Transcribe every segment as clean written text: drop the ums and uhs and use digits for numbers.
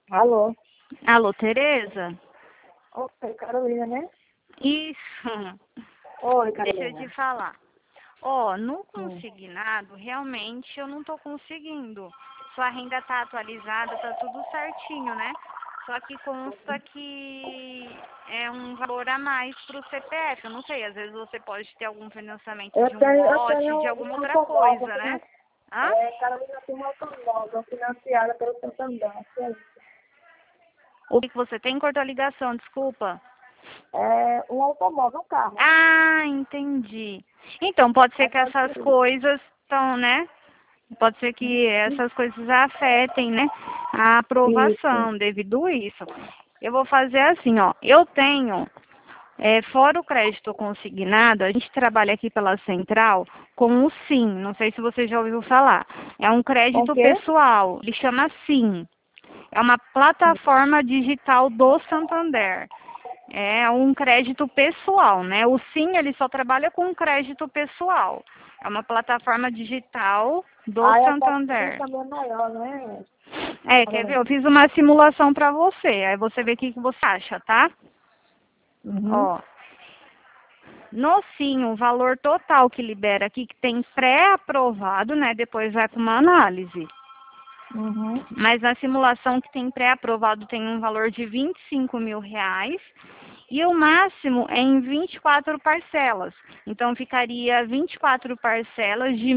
Alô? Alô, Tereza? Oi, Carolina, né? Isso. Oi, Deixa eu Carolina. te falar. Ó, no Hum. consignado, realmente eu não tô conseguindo. Sua renda tá atualizada, tá tudo certinho, né? Só que consta que é um valor a mais pro CPF. Eu não sei, às vezes você pode ter algum financiamento Eu de um tenho, eu lote, tenho de um alguma outra automóvel, coisa, né? Hã? Carolina tem um automóvel financiada pelo Santander. O que que você tem? Cortou a ligação, desculpa. É um automóvel, um carro. Ah, entendi. Então, pode ser Aí que pode essas ser. coisas estão, né? Pode ser que essas coisas afetem, né, a Isso. aprovação devido a isso. Eu vou fazer assim, ó. Eu tenho, fora o crédito consignado, a gente trabalha aqui pela Central com o SIM. Não sei se você já ouviu falar. É um Com o crédito quê? pessoal. Ele chama SIM. É uma plataforma digital do Santander. É um crédito pessoal, né? O Sim, ele só trabalha com crédito pessoal. É uma plataforma digital do Aí a taxinha Santander. também é maior, né, Quer ver? Carolina? Eu fiz uma simulação para você. Aí você vê o que você acha, tá? Uhum. Ó, no Sim, o valor total que libera aqui, que tem pré-aprovado, né? Depois vai com uma análise. Uhum. Mas na simulação que tem pré-aprovado tem um valor de R$ 25.000 e o máximo é em 24 parcelas. Então ficaria 24 parcelas de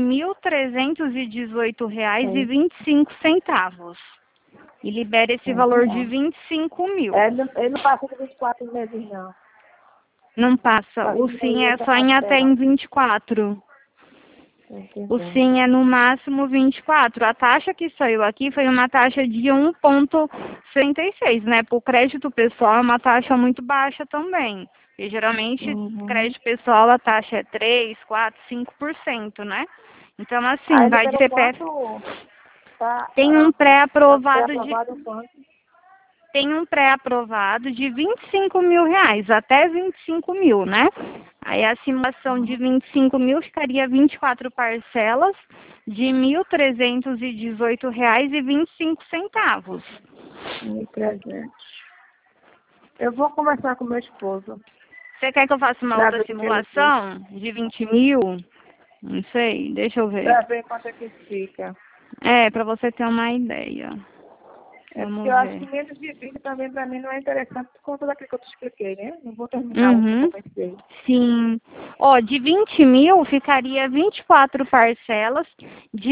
Sim. R$ 1.318,25. E libera esse Muito valor de bom. 25 mil. Ele não passa de 24 meses, não. Não passa. Para O Sim diminuir é essa só em até parcela. em 24. O Entendeu? Sim é no máximo 24. A taxa que saiu aqui foi uma taxa de 1,66, né? Para o crédito pessoal é uma taxa muito baixa também. E geralmente, Uhum. crédito pessoal, a taxa é 3, 4, 5%, né? Então, assim, Aí vai de liberou CPF. quanto? Tá, Tem um pré-aprovado de aprovado quanto? tem um pré-aprovado de R$ 25.000, até 25 mil, né? Aí a simulação de Uhum. 25 mil ficaria 24 parcelas de R$ 1.318,25. 1.300. Eu vou conversar com meu esposo Você quer que eu faça uma para outra ver o que ele diz. simulação de 20 mil? Não sei, deixa eu ver. Para ver quanto é que fica. Para você ter uma ideia. É porque Vamos eu acho ver. que menos de 20 também para mim não é interessante por conta daquilo que eu te expliquei, né? Não vou terminar o que eu Uhum. comecei. Sim. Ó, de 20 mil ficaria 24 parcelas de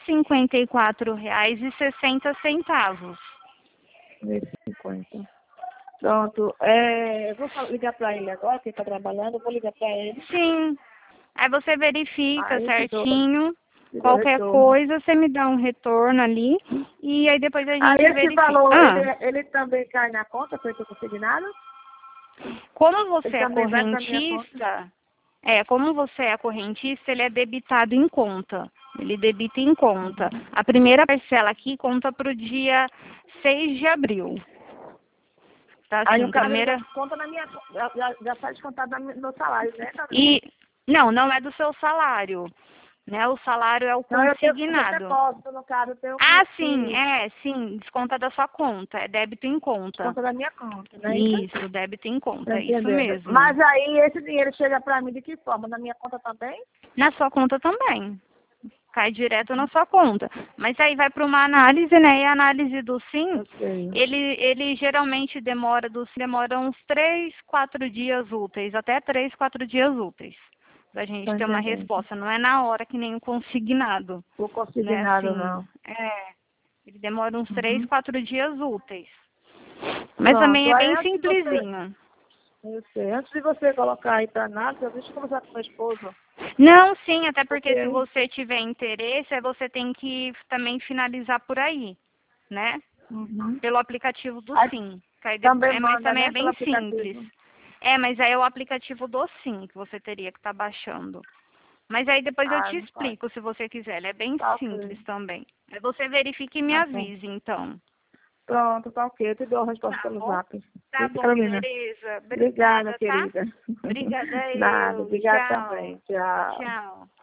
R$ 1.054,60. 1.050. Pronto. Eu vou ligar para ele agora, que ele está trabalhando. Eu vou ligar para ele. Sim. Aí você verifica Aí certinho. te dou Qualquer retorno. coisa, você me dá um retorno ali. E aí depois a Aí gente esse verifica. valor, Ah, ele também cai na conta, feito consignado? como Ele você é também vai para minha conta? correntista, como você é correntista, ele é debitado em conta. Ele debita em conta. Uhum. A primeira parcela aqui conta para o dia 6 de abril. Tá Aí, no assim, caso, ele já primeira. desconta na minha conta, já sai descontado no meu salário, né, Carolina? E não é do seu salário, né? O salário é o Não, eu tenho que fazer consignado. depósito, no caso, eu tenho Ah, sim, que sim, desconta da sua conta, é débito em conta. desconta da minha conta, não é isso? Isso, débito em Tô conta, é isso entendendo. mesmo. Mas aí, esse dinheiro chega para mim de que forma? Na minha conta também? Na sua conta também. Cai direto na sua conta. Mas aí vai para uma análise, né? E a análise do SIM, Eu sei. ele geralmente demora uns 3, 4 dias úteis, até 3, 4 dias úteis, pra Tô gente ter uma entendendo. resposta. Não é na hora que nem o consignado, Vou conseguir né? nada, Assim, não. ele demora uns 3, Uhum. 4 dias úteis. Mas também Pronto. é Aí, bem simplesinho. eu sei, antes de você colocar aí para análise, deixa eu conversar com meu esposo. Não, sim, até Porque porque se aí... você tiver interesse, aí você tem que também finalizar por aí, né? Uhum. Pelo aplicativo do Aí Sim. Que aí também mas manda, também é né, pelo bem simples. aplicativo. Mas aí é o aplicativo do Sim que você teria que estar baixando. Mas aí depois eu Ah, te não faz. explico se você quiser. Ele é bem Tá ok. simples também. Aí você verifique e me Tá bom. avise, então. Pronto, tá ok. Eu te dou a resposta Tá pelo bom? Zap. Tá Eita, bom, Carolina. Tereza. Obrigada, Obrigada, tá? querida. Obrigada Nada, eu. obrigada Tchau. também. Tchau. Tchau.